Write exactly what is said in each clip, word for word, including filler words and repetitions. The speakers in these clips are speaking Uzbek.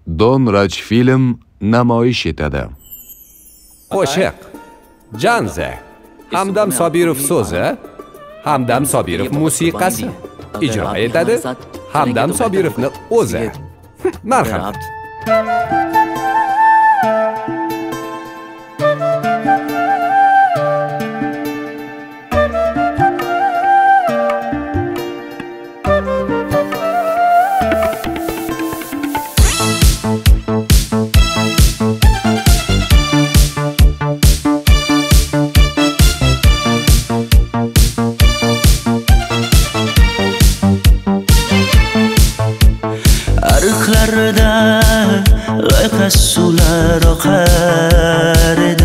Don Rajfilm namoyish etadi. Qo'shiq Janze Hamdam Sobirov so'zi, Hamdam Sobirov musiqasi. Ijro etadi Hamdam Sobirovning o'zi. Marhamat. Suvlar oqar edi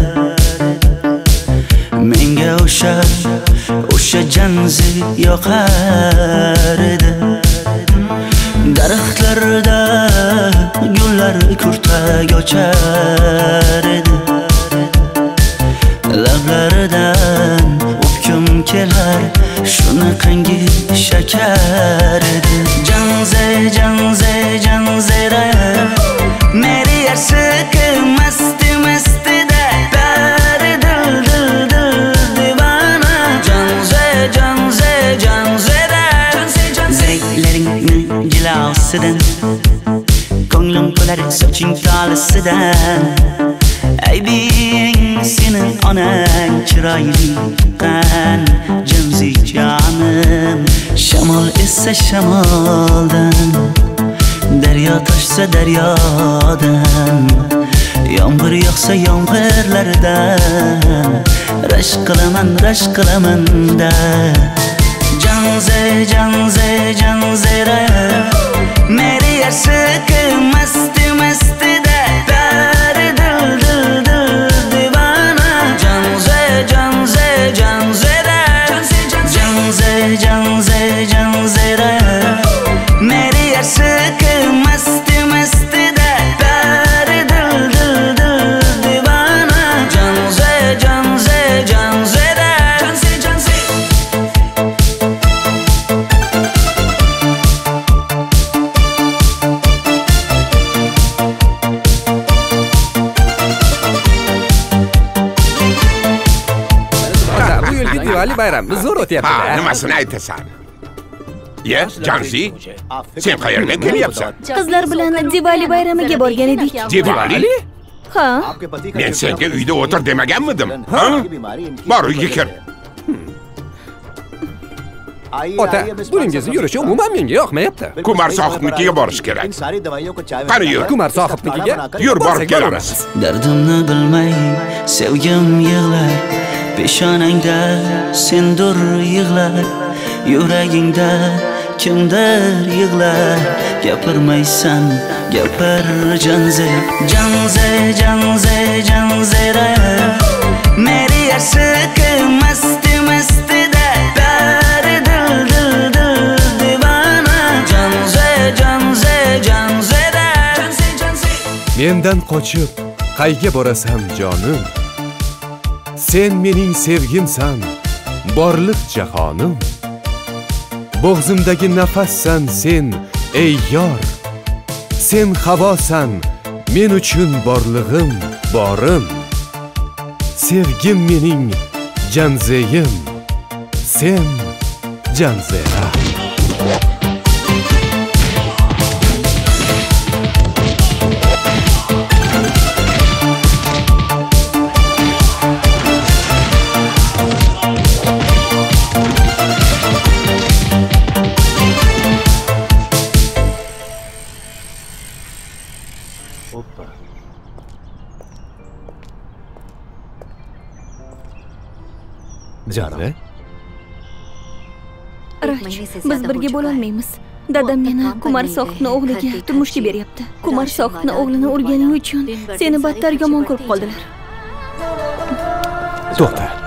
menga o'sha o'sha janzi yoqar edi daraxtlarda gullar kurtak ochar edi lablaridan o'pkim kelar shunaqangi shakar edi janze janze janzera मेरी अशक मस्त मस्त दर दिल दिल दिल दीवाना janze janze janze zevkleringning jilosidan ko'nglim to'lar soching tolisidan aybing sening onang chiroyli qan janzi jonim shamol esa shamoldan Daryo toshsa daryodan Yomg'ir yog'sa yomg'irlardan Rashk qilaman, rashk qilaman da Janze, janze, janzera Meri ashq mast mast da Dar dil dil dil divana Janze, janze, janzera Janze, janze, janzera Meri ashq mast mast da dar dil dil dil divana janze janze janze da janze janze Bu yilgi Diwali bayrami zo'r o'tyapti. Ha, nimasini aytasan? Ye, Janzi, sen qayerdan kelyapsan? Qizlar bilan Diwali bayramiga borgan edik. Diwali? Ha? Men senga uyda o'tir demaganmidim? Ha? Bor uyga kir. Ota, buningizni yurishi umuman menga yoqmayapti. Kumar sohibnikiga borish kerak. Qani yur. Kumar sohibnikiga yur, borib kelamiz. Dardimni bilmay sevgim yig'lar, peshonangda sendur yig'lar, yuragingda kimdir yig'lar, gapirmaysan, gapir janze, janze, janze, janzera, meri ashq mast mast da dar dil dil dil divana, janze, janze, janzera, Mendan qochib qayga borasan jonim? Sen mening sevgimsan, borliq jahonim. Bo'g'zimdagi nafassan sen, ey yor. Sen havosan, men uchun borlig'im, borim. Sevgim mening janzeyim, sen janzera. Janze? Raj, biz birga bo'la olmaymiz. Dadam meni Kumar sohibning o'g'liga turmushga beryapti. Kumar sohibning o'g'lini urganing uchun seni battar yomon ko'rib qoldilar. To'xta.